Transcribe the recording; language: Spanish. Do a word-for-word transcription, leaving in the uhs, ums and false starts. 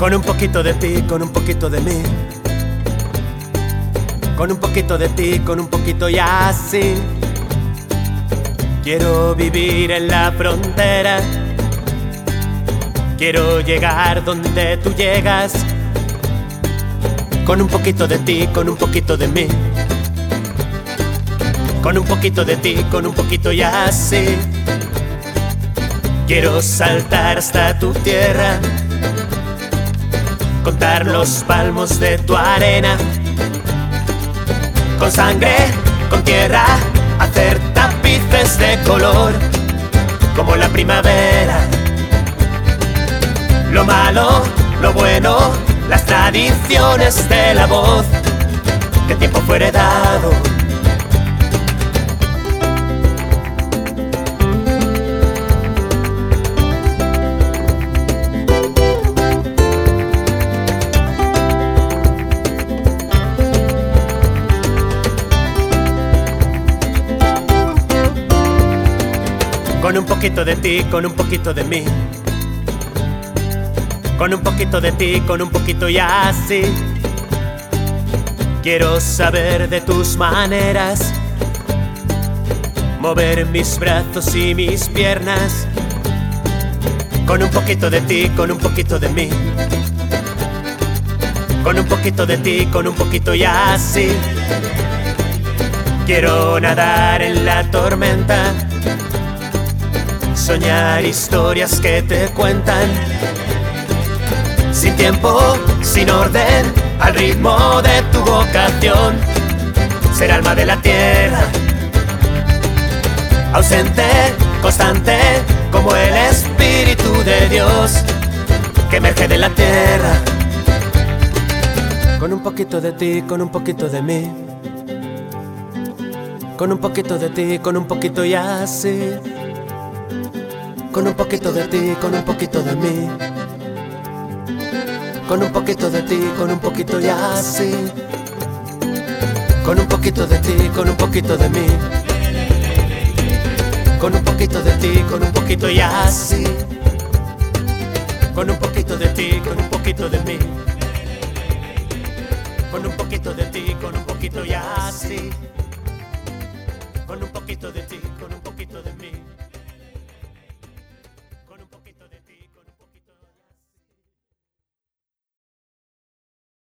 Con un poquito de ti, con un poquito de mí. Con un poquito de ti, con un poquito y así. Quiero vivir en la frontera. Quiero llegar donde tú llegas. Con un poquito de ti, con un poquito de mí. Con un poquito de ti, con un poquito y así. Quiero saltar hasta tu tierra, contar los palmos de tu arena. Con sangre, con tierra, hacer tapices de color, como la primavera. Lo malo, lo bueno, las tradiciones de la voz que tiempo fue heredado. Con un poquito de ti, con un poquito de mí. Con un poquito de ti, con un poquito y así. Quiero saber de tus maneras, mover mis brazos y mis piernas. Con un poquito de ti, con un poquito de mí. Con un poquito de ti, con un poquito y así. Quiero nadar en la tormenta, soñar historias que te cuentan, sin tiempo, sin orden, al ritmo de tu vocación. Ser alma de la tierra, ausente, constante, como el Espíritu de Dios que emerge de la tierra. Con un poquito de ti, con un poquito de mí. Con un poquito de ti, con un poquito y así. Con un poquito de ti, con un poquito de mí. Con un poquito de ti, con un poquito y así. Con un poquito de ti, con un poquito de mí. Con un poquito de ti, con un poquito y así. Con un poquito de ti, con un poquito de mí. Con un poquito de ti, con un poquito y así. Con un poquito de ti, con un